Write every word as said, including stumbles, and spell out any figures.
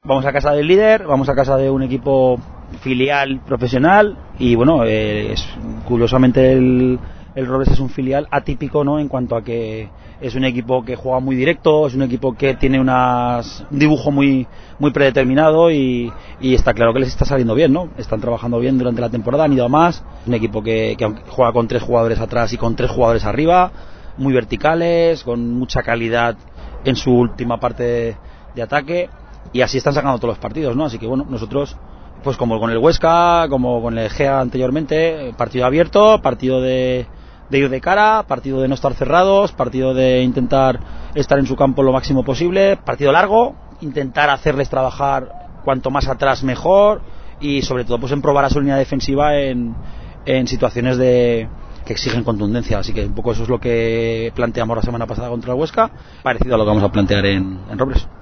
vamos a casa del líder, vamos a casa de un equipo filial profesional y bueno, eh, es, curiosamente el, el Robles es un filial atípico, ¿no? En cuanto a que es un equipo que juega muy directo, es un equipo que tiene unas, un dibujo muy muy predeterminado y, y está claro que les está saliendo bien, ¿no? Están trabajando bien durante la temporada, han ido a más, un equipo que, que juega con tres jugadores atrás y con tres jugadores arriba, muy verticales, con mucha calidad en su última parte de, de ataque y así están sacando todos los partidos, ¿no? Así que bueno, nosotros pues como con el Huesca, como con el Gea anteriormente, partido abierto, partido de, de ir de cara, partido de no estar cerrados, partido de intentar estar en su campo lo máximo posible, partido largo, intentar hacerles trabajar cuanto más atrás mejor y sobre todo pues en probar a su línea defensiva en, en situaciones de que exigen contundencia, así que un poco eso es lo que planteamos la semana pasada contra el Huesca, parecido a lo que vamos a plantear en, en Robles.